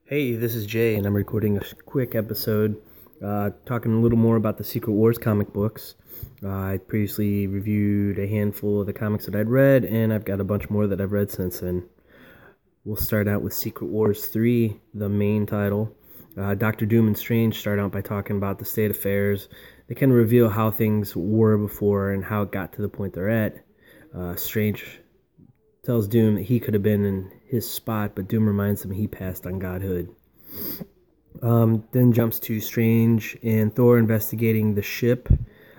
Hey, this is Jay, and I'm recording a quick episode talking a little more about the Secret Wars comic books. I previously reviewed a handful of the comics that I'd read, and I've got a bunch more that I've read since then. We'll start out with Secret Wars 3, the main title. Doctor Doom and Strange start out by talking about the state of affairs. They kind of reveal how things were before and how it got to the point they're at. Strange tells Doom that he could have been in his spot, but Doom reminds him he passed on godhood. Then jumps to Strange and Thor investigating the ship.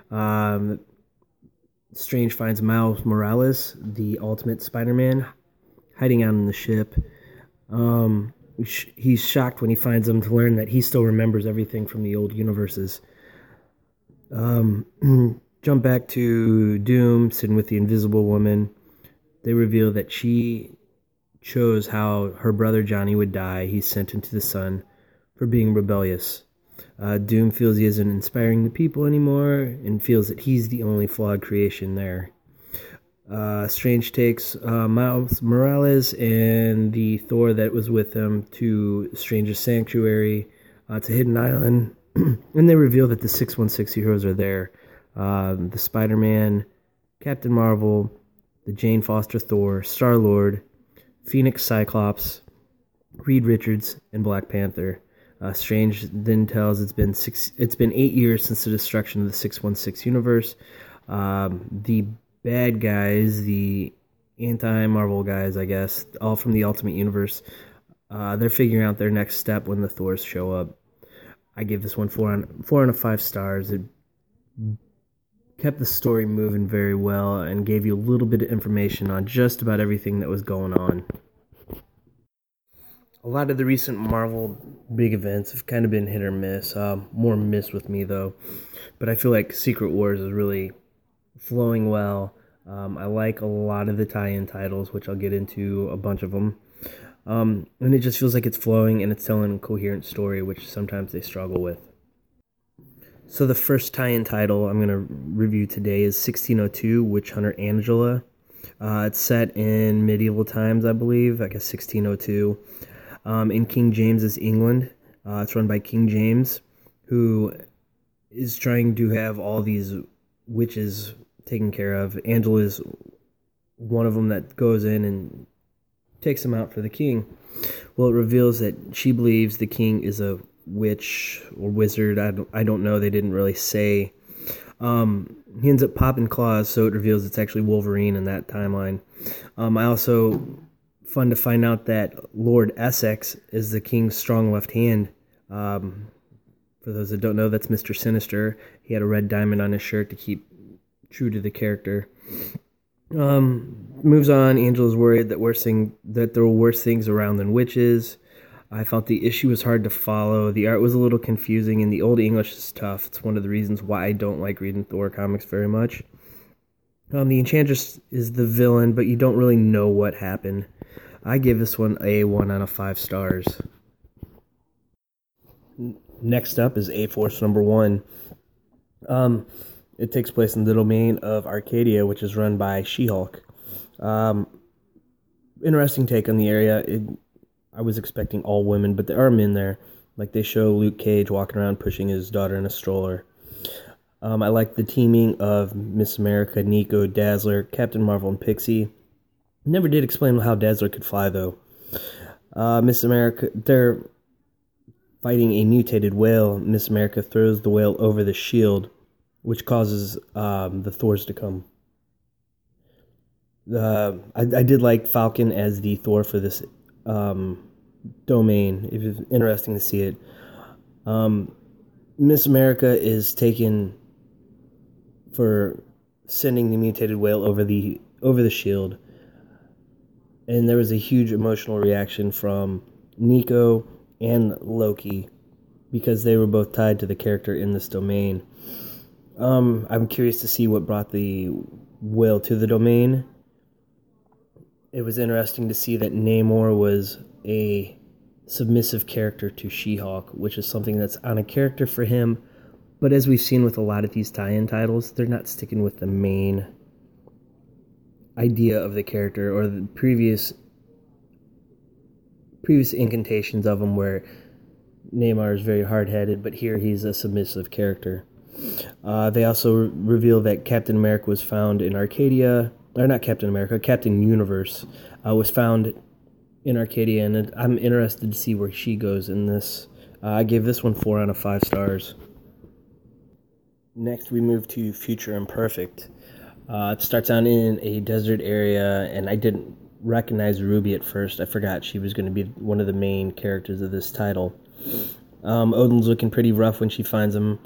Strange finds Miles Morales, the Ultimate Spider-Man, hiding out in the ship. He's shocked when he finds him to learn that he still remembers everything from the old universes. Jump back to Doom sitting with the Invisible Woman. They reveal that she chose how her brother Johnny would die. He's sent into the sun for being rebellious. Doom feels he isn't inspiring the people anymore and feels that he's the only flawed creation there. Strange takes Miles Morales and the Thor that was with him to Strange's sanctuary, to Hidden Island, and they reveal that the 616 heroes are there. The Spider-Man, Captain Marvel, the Jane Foster Thor, Star-Lord, Phoenix Cyclops, Reed Richards, and Black Panther. Strange then tells it's been 8 years since the destruction of the 616 universe. The bad guys, the anti-Marvel guys, I guess, all from the Ultimate Universe, they're figuring out their next step when the Thors show up. I give this one 4 out of 5 stars. It kept the story moving very well and gave you a little bit of information on just about everything that was going on. A lot of the recent Marvel big events have kind of been hit or miss. More miss with me, though. But I feel like Secret Wars is really flowing well. I like a lot of the tie-in titles, which I'll get into a bunch of them. And it just feels like it's flowing and it's telling a coherent story, which sometimes they struggle with. So the first tie-in title I'm going to review today is 1602, Witch Hunter Angela. It's set in medieval times, I believe, I guess 1602, in King James's England. It's run by King James, who is trying to have all these witches taken care of. Angela is one of them that goes in and takes them out for the king. Well, it reveals that she believes the king is a witch or wizard. I don't know. They didn't really say. He ends up popping claws, so it reveals it's actually Wolverine in that timeline. I also fun to find out that Lord Essex is the king's strong left hand. For those that don't know, that's Mr. Sinister. He had a red diamond on his shirt to keep true to the character. Moves on. Angela's worried that there were worse things around than witches. I felt the issue was hard to follow. The art was a little confusing, and the Old English is tough. It's one of the reasons why I don't like reading Thor comics very much. The Enchantress is the villain, but you don't really know what happened. I give this one a 1 out of 5 stars. Next up is A-Force number 1. It takes place in the domain of Arcadia, which is run by She-Hulk. Interesting take on the area. I was expecting all women, but there are men there. Like, they show Luke Cage walking around pushing his daughter in a stroller. I like the teaming of Miss America, Nico, Dazzler, Captain Marvel, and Pixie. Never did explain how Dazzler could fly, though. Miss America, they're fighting a mutated whale. Miss America throws the whale over the shield, which causes the Thors to come. I did like Falcon as the Thor for this domain. It was interesting to see it. Miss America is taken for sending the mutated whale over the shield, and there was a huge emotional reaction from Nico and Loki because they were both tied to the character in this domain. I'm curious to see what brought the whale to the domain. It was interesting to see that Namor was a submissive character to She-Hulk, which is something that's on a character for him. But as we've seen with a lot of these tie-in titles, they're not sticking with the main idea of the character or the previous previous incantations of him where Namor is very hard-headed, but here he's a submissive character. They also reveal that Captain America was found in Arcadia, or not Captain America, Captain Universe was found in Arcadia, and I'm interested to see where she goes in this. I gave this one 4 out of 5 stars. Next, we move to Future Imperfect. It starts out in a desert area, and I didn't recognize Ruby at first. I forgot she was going to be one of the main characters of this title. Odin's looking pretty rough when she finds him.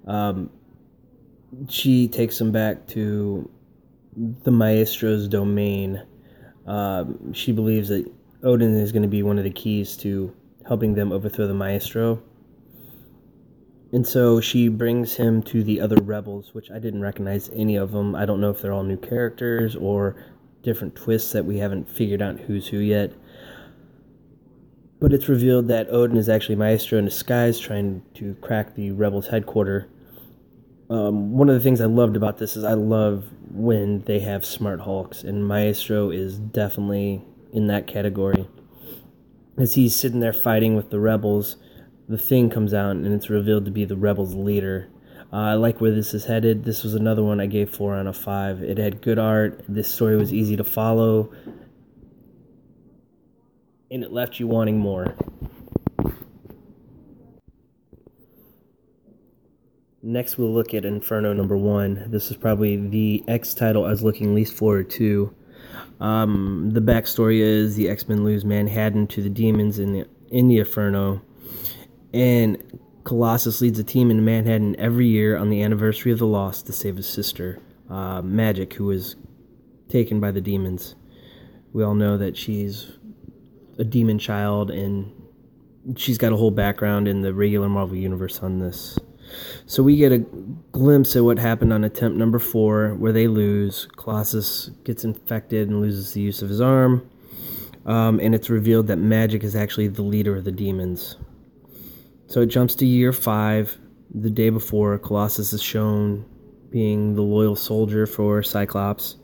She takes him back to the Maestro's domain. She believes that Odin is going to be one of the keys to helping them overthrow the Maestro. And so she brings him to the other rebels, which I didn't recognize any of them. I don't know if they're all new characters or different twists that we haven't figured out who's who yet. But it's revealed that Odin is actually Maestro in disguise, trying to crack the rebels' headquarters. One of the things I loved about this is I love when they have smart Hulks, and Maestro is definitely in that category. As he's sitting there fighting with the rebels, the Thing comes out, and it's revealed to be the rebels' leader. I like where this is headed. This was another one I gave 4 out of 5. It had good art. This story was easy to follow, and it left you wanting more. Next, we'll look at Inferno number 1. This is probably the X title I was looking least forward to. The backstory is the X-Men lose Manhattan to the demons in the Inferno, and Colossus leads a team in Manhattan every year on the anniversary of the loss to save his sister, Magik, who was taken by the demons. We all know that she's a demon child, and she's got a whole background in the regular Marvel Universe on this. So we get a glimpse at what happened on attempt number 4, where they lose. Colossus gets infected and loses the use of his arm. And it's revealed that Magik is actually the leader of the demons. So it jumps to year 5. The day before, Colossus is shown being the loyal soldier for Cyclops.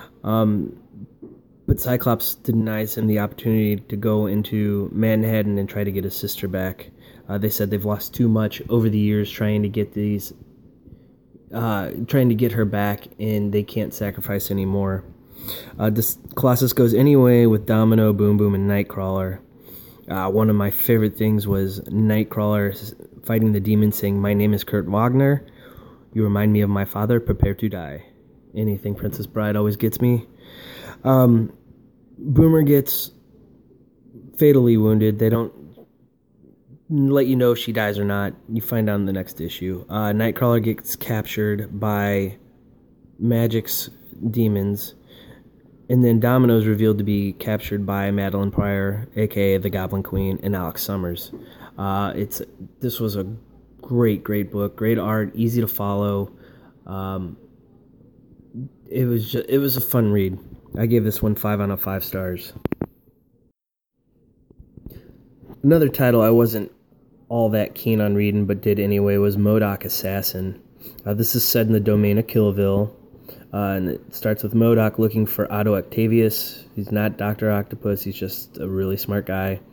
But Cyclops denies him the opportunity to go into Manhattan and try to get his sister back. They said they've lost too much over the years trying to get her back, and they can't sacrifice anymore. Colossus goes anyway with Domino, Boom Boom, and Nightcrawler. One of my favorite things was Nightcrawler fighting the demon, saying, "My name is Kurt Wagner. You remind me of my father. Prepare to die." Anything Princess Bride always gets me. Boomer gets fatally wounded. They don't let you know if she dies or not. You find out in the next issue. Nightcrawler gets captured by Magik's demons, and then Domino is revealed to be captured by Madeline Pryor, aka the Goblin Queen, and Alex Summers. This was a great book, great art, easy to follow. It was a fun read. I gave this one 5 out of 5 stars. Another title I wasn't all that keen on reading, but did anyway, was MODOK Assassin. This is set in the domain of Killville, and it starts with MODOK looking for Otto Octavius. He's not Dr. Octopus, he's just a really smart guy.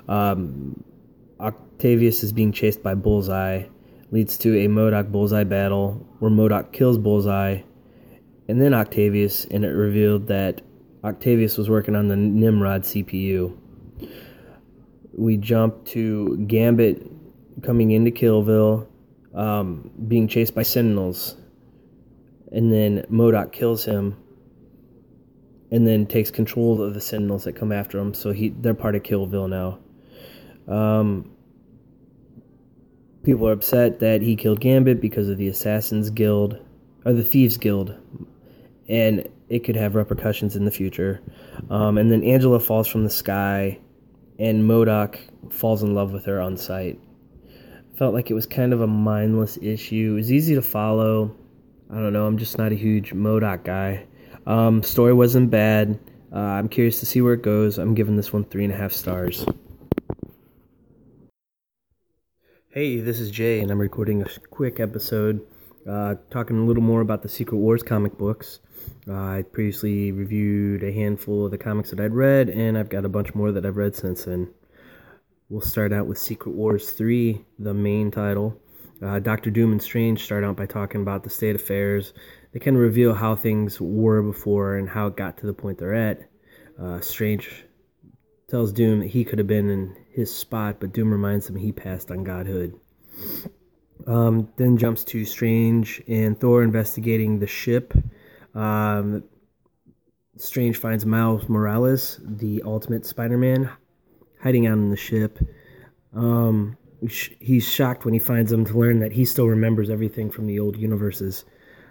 Octavius is being chased by Bullseye, leads to a MODOK Bullseye battle, where MODOK kills Bullseye, and then Octavius, and it revealed that Octavius was working on the Nimrod CPU. We jump to Gambit coming into Killville, being chased by Sentinels, and then MODOK kills him, and then takes control of the Sentinels that come after him, so they're part of Killville now. People are upset that he killed Gambit because of the Assassin's Guild, or the Thieves Guild, and it could have repercussions in the future. And then Angela falls from the sky, and MODOK falls in love with her on sight. Felt like it was kind of a mindless issue. It was easy to follow. I don't know, I'm just not a huge MODOK guy. Story wasn't bad. I'm curious to see where it goes. I'm giving this one 3.5 stars. Hey, this is Jay, and I'm recording a quick episode talking a little more about the Secret Wars comic books. I previously reviewed a handful of the comics that I'd read, and I've got a bunch more that I've read since then. We'll start out with Secret Wars 3, the main title. Doctor Doom and Strange start out by talking about the state of affairs. They kind of reveal how things were before and how it got to the point they're at. Strange tells Doom that he could have been in his spot, but Doom reminds him he passed on godhood. Then jumps to Strange and Thor investigating the ship. Strange finds Miles Morales, the Ultimate Spider-Man, hiding out in the ship. He's shocked when he finds him to learn that he still remembers everything from the old universes.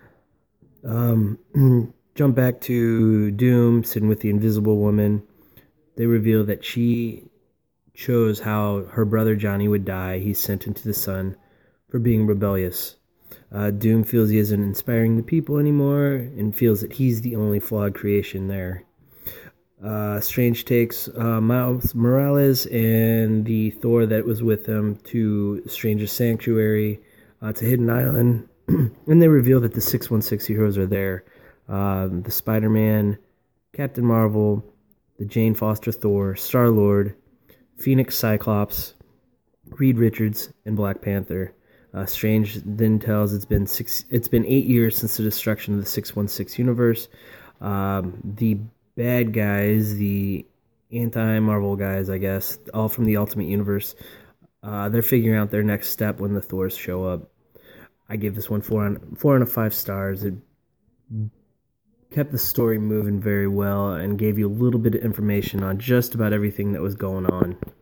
Jump back to Doom sitting with the Invisible Woman. They reveal that she chose how her brother Johnny would die. He's sent into the sun for being rebellious. Doom feels he isn't inspiring the people anymore and feels that he's the only flawed creation there. Strange takes Miles Morales and the Thor that was with him to Strange's sanctuary, to Hidden Island, and they reveal that the 616 heroes are there. The Spider-Man, Captain Marvel, the Jane Foster Thor, Star-Lord, Phoenix Cyclops, Reed Richards, and Black Panther. Strange then tells it's been 8 years since the destruction of the 616 universe. The bad guys, the anti-Marvel guys, I guess, all from the Ultimate Universe, they're figuring out their next step when the Thors show up. I give this one 4 out of 5 stars. It kept the story moving very well and gave you a little bit of information on just about everything that was going on.